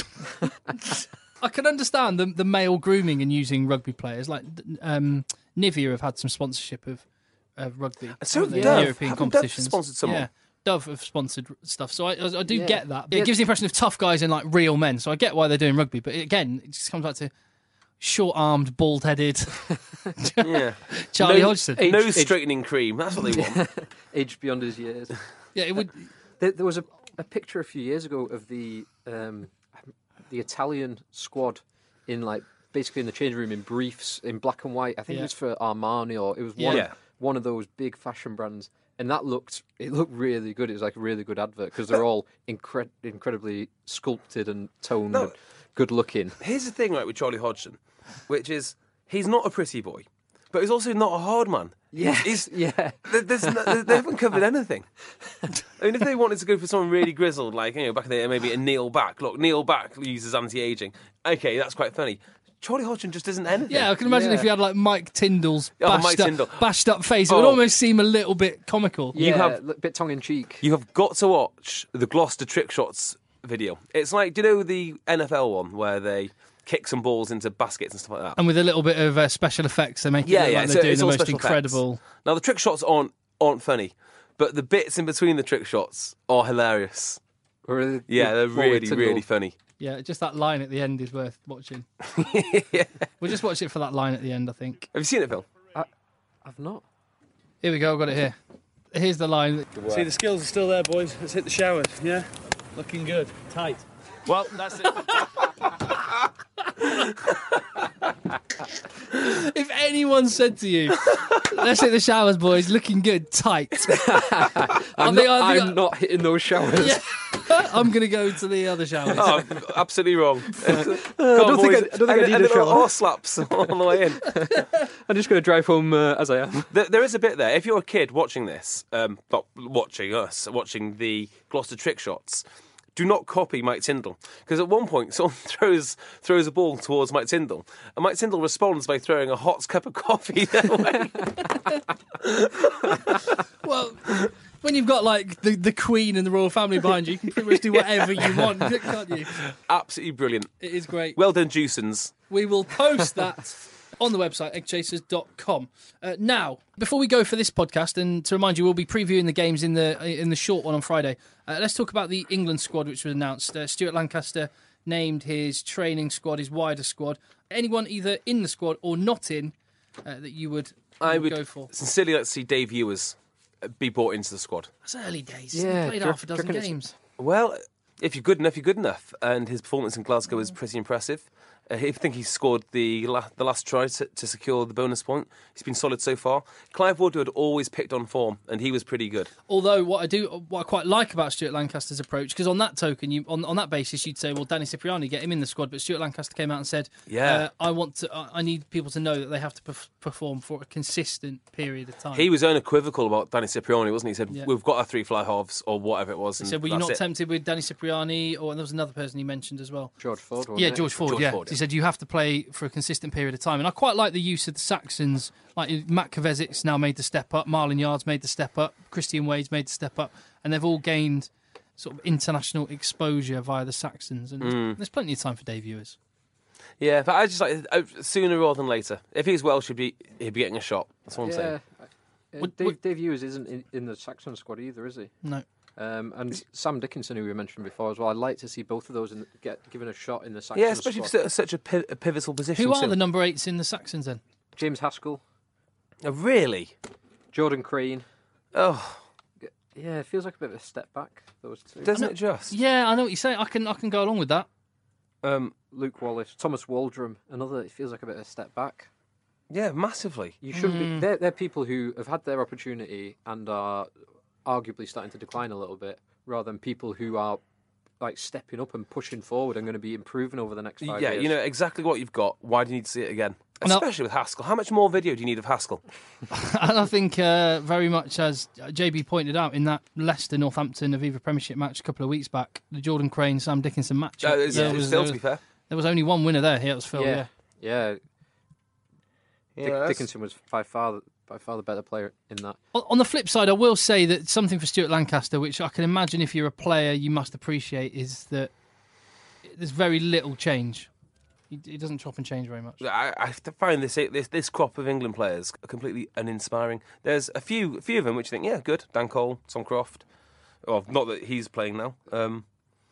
I can understand the, the male grooming and using rugby players. Like um, Nivea have had some sponsorship of, of rugby. So haven't they, have in Dove. European Haven't Dove competitions. sponsored someone? Yeah, Dove have sponsored stuff. So I, I, I do Yeah. get that. It Yeah. gives the impression of tough guys and like real men. So I get why they're doing rugby. But again, it just comes back to short-armed, bald-headed Yeah. Charlie no, Hodgson. Age- Nose age- straightening cream. That's what they want. Aged beyond his years. Yeah, it would. There, there was a, a picture a few years ago of the um, the Italian squad in like basically in the change room in briefs in black and white. I think Yeah. it was for Armani or it was one Yeah. of, one of those big fashion brands, and that looked it looked really good. It was like a really good advert because they're all incre- incredibly sculpted and toned No. and good looking. Here's the thing, right, with Charlie Hodgson, which is he's not a pretty boy, but he's also not a hard man. Yes, He's, yeah. there- there's no, they haven't covered anything. I mean, if they wanted to go for someone really grizzled, like, you know, back in the day, maybe a Neil Back. Look, Neil Back uses anti-aging. Okay, that's quite funny. Charlie Hodgson just isn't anything. Yeah, I can imagine Yeah. if you had like Mike Tyndall's Oh, bashed, Mike up, Tyndall. bashed up face, it would Oh. almost seem a little bit comical. Yeah, have- a bit tongue in cheek. You have got to watch the Gloucester Trick Shots video. It's like, do you know the N F L one where they kick some balls into baskets and stuff like that? And with a little bit of uh, special effects, they make it Yeah, look yeah, like so they're doing it's the all most special effects. incredible. Now, the trick shots aren't aren't funny, but the bits in between the trick shots are hilarious. Or are they Yeah, they're forward really, to really goal? funny. Yeah, just that line at the end is worth watching. yeah. We'll just watch it for that line at the end, I think. Have you seen it, Phil? I've not. Here we go, I've got it here. Here's the line. See, the skills are still there, boys. Let's hit the showers, yeah? Looking good. Tight. Well, that's it. If anyone said to you, let's hit the showers, boys, looking good, tight. I'm, think- not, I think- I'm not hitting those showers. Yeah. I'm going to go to the other showers. Oh, absolutely wrong. I don't think I, I, don't think I need and a little shower. horse slaps on the way in. I'm just going to drive home uh, as I am. There, there is a bit there. If you're a kid watching this, um, not watching us, watching the Gloucester trick shots, do not copy Mike Tyndall. Because at one point, someone throws throws a ball towards Mike Tyndall, and Mike Tyndall responds by throwing a hot cup of coffee their way. Well, when you've got like the, the Queen and the royal family behind you, you can pretty much do whatever you want, can't you? Absolutely brilliant. It is great. Well done, Juicens. We will post that on the website, egg chasers dot com. Uh, now, before we go for this podcast, and to remind you, we'll be previewing the games in the in the short one on Friday. Uh, let's talk about the England squad, which was announced. Uh, Stuart Lancaster named his training squad, his wider squad. Anyone either in the squad or not in uh, that you would, I would would go for? sincerely like to see Dave Ewers be brought into the squad. That's early days. Yeah, He played do you half a reckon- dozen do you reckon it's- games. Well, if you're good enough, you're good enough. And his performance in Glasgow was pretty impressive. Uh, I think he scored the la- the last try to, to secure the bonus point. He's been solid so far. Clive Woodward always picked on form, and he was pretty good. Although what I do, what I quite like about Stuart Lancaster's approach, because on that token, you on, on that basis, you'd say, well, Danny Cipriani, get him in the squad. But Stuart Lancaster came out and said, Yeah. uh, I want to, I I need people to know that they have to perf- perform for a consistent period of time. He was unequivocal about Danny Cipriani, wasn't he? He said, Yeah. we've got our three fly halves, or whatever it was. He and said, were you that's not it. tempted with Danny Cipriani? Or and there was another person he mentioned as well. George Ford, wasn't Yeah, it? George Ford. George yeah. Ford, yeah. He said you have to play for a consistent period of time, and I quite like the use of the Saxons. Like Matt Kovesic's now made the step up, Marlon Yard's made the step up, Christian Wade's made the step up, and they've all gained sort of international exposure via the Saxons. And Mm. there's, there's plenty of time for Dave Ewers. Yeah, but I just like uh, sooner rather than later. If he's Welsh, he'd be he'd be getting a shot. That's what I'm Yeah. saying. Uh, Would- Dave, would- Dave Hughes isn't in, in the Saxon squad either, is he? No. Um, and Sam Dickinson, who we mentioned before as well. I'd like to see both of those in, get given a shot in the Saxon Yeah, especially squad. for such a, pi- a pivotal position. Who are too. the number eights in the Saxons then? James Haskell, Oh, really? Jordan Crane. Oh, Yeah, it feels like a bit of a step back, those two. doesn't it just? Yeah, I know what you're saying. I can I can go along with that. Um, Luke Wallace, Thomas Waldrum, another. It feels like a bit of a step back. yeah, massively. You shouldn't be. They're, they're people who have had their opportunity and are arguably starting to decline a little bit, rather than people who are like stepping up and pushing forward and going to be improving over the next five Yeah, years. you know exactly what you've got. Why do you need to see it again? No. Especially with Haskell. How much more video do you need of Haskell? And I think uh, very much as J B pointed out in that Leicester Northampton Aviva Premiership match a couple of weeks back, the Jordan Crane Sam Dickinson match. Uh, it's, there it's was, still, there to be was- fair. there was only one winner there. Here it was Phil. Yeah. yeah, yeah. Dick, that's- Dickinson was by far by far the better player in that. On on the flip side, I will say that something for Stuart Lancaster, which I can imagine if you're a player you must appreciate, is that there's very little change. He, he doesn't chop and change very much. I, I find this, this this crop of England players completely uninspiring. There's a few a few of them which you think, yeah, good. Dan Cole, Tom Croft. Well, not that he's playing now. Um,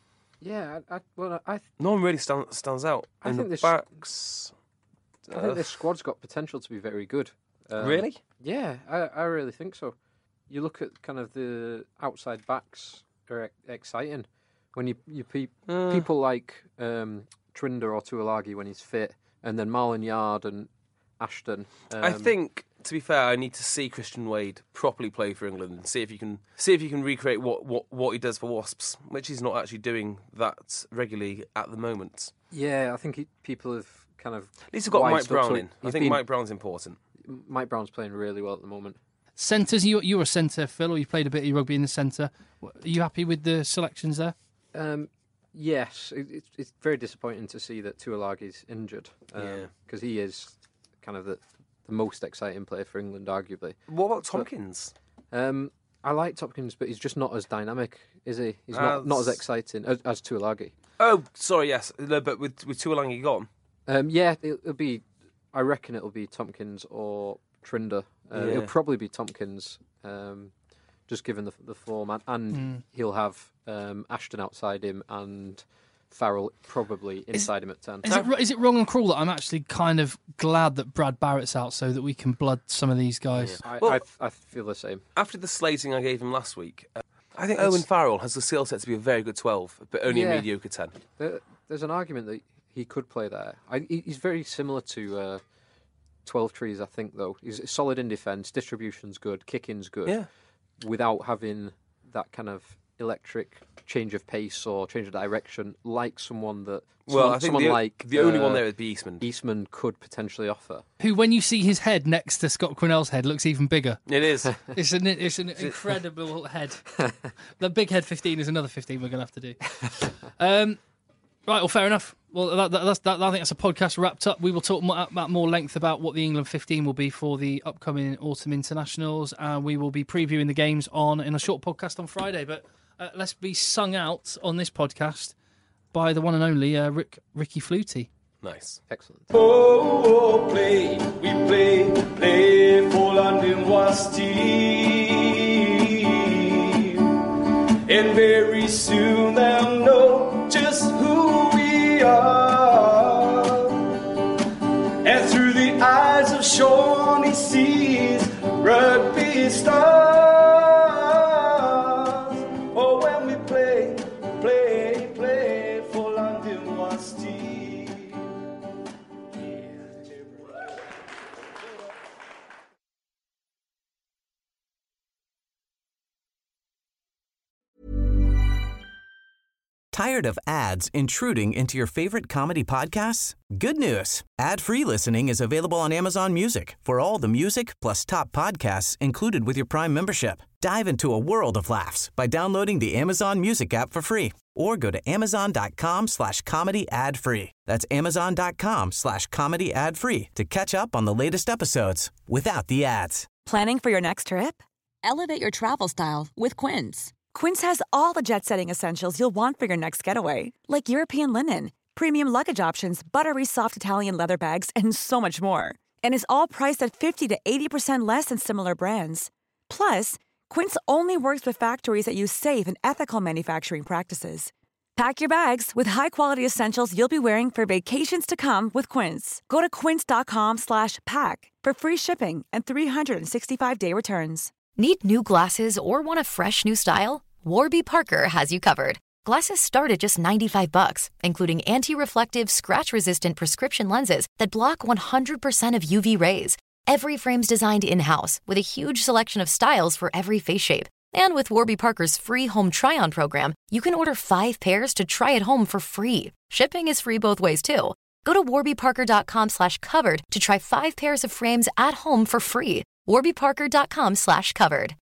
Yeah, I, I, well, I, no one really stand, stands out. I in think the this- backs. I think this squad's got potential to be very good. Um, Really? Yeah, I, I really think so. You look at kind of the outside backs are ex- exciting when you you pe- Uh. people like um, Trinder or Tuolagi when he's fit, and then Marlon Yard and Ashton. Um, I think, to be fair, I need to see Christian Wade properly play for England and see if you can see if you can recreate what, what, what he does for Wasps, which he's not actually doing that regularly at the moment. Yeah, I think he, people have kind of. At least we've got Mike wised up Brown to in. it. I He's think been- Mike Brown's important. Mike Brown's playing really well at the moment. Centres, you, you're a centre, Phil, or you played a bit of rugby in the centre. Are you happy with the selections there? Um, yes, it, it's, it's very disappointing to see that Tuolagi's injured Yeah. because he is kind of the, the most exciting player for England, arguably. What about Tompkins? Um, I like Tompkins, but he's just not as dynamic, is he? He's not, not as As- exciting as, as Tuolagi. Oh, sorry, yes. No, but with, with Tuolangi gone. Um, yeah, it'll, it'll be. I reckon it'll be Tompkins or Trinder. Uh, Yeah. It'll probably be Tompkins. Um, just given the, the form. And, and mm. he'll have um, Ashton outside him and Farrell probably inside is, him at ten. Is it, is it wrong and cruel that I'm actually kind of glad that Brad Barrett's out so that we can blood some of these guys? Yeah. I, well, I, I feel the same. After the slating I gave him last week, uh, I think it's, Owen Farrell has the skill set to be a very good twelve, but only yeah. a mediocre ten. There, there's an argument that he could play there. I, he's very similar to uh, twelve Trees, I think, though. He's solid in defence, distribution's good, kicking's good, yeah. without having that kind of electric change of pace or change of direction, like someone that well, someone, I think someone the, like the only uh, one there would be Eastman. Eastman could potentially offer. Who, when you see his head next to Scott Quinnell's head, looks even bigger. It is. It's an it's an incredible head. The big head fifteen is another fifteen we're going to have to do. Um, right, well, fair enough. Well, that, that, that's, that, I think that's a podcast wrapped up. We will talk more, at more length about what the England fifteen will be for the upcoming autumn internationals, and we will be previewing the games on in a short podcast on Friday. But uh, let's be sung out on this podcast by the one and only uh, Rick, Ricky Flutie. Nice. Excellent. Oh, play, we play, play for London was team. And very soon they'll know just who we are. And through the eyes of Sean he sees rugby stars. Oh, when we play, play, play for London was team. Tired of ads intruding into your favorite comedy podcasts? Good news. Ad-free listening is available on Amazon Music for all the music plus top podcasts included with your Prime membership. Dive into a world of laughs by downloading the Amazon Music app for free or go to amazon.com slash comedy ad free. That's amazon.com slash comedy ad free to catch up on the latest episodes without the ads. Planning for your next trip? Elevate your travel style with Quince. Quince has all the jet-setting essentials you'll want for your next getaway, like European linen, premium luggage options, buttery soft Italian leather bags, and so much more. And is all priced at fifty to eighty percent less than similar brands. Plus, Quince only works with factories that use safe and ethical manufacturing practices. Pack your bags with high-quality essentials you'll be wearing for vacations to come with Quince. Go to quince.com slash pack for free shipping and three sixty-five day returns. Need new glasses or want a fresh new style? Warby Parker has you covered. Glasses start at just ninety-five bucks, including anti-reflective, scratch-resistant prescription lenses that block one hundred percent of U V rays. Every frame's designed in-house with a huge selection of styles for every face shape. And with Warby Parker's free home try-on program, you can order five pairs to try at home for free. Shipping is free both ways, too. Go to warbyparker.com slash covered to try five pairs of frames at home for free. warbyparker.com slash covered.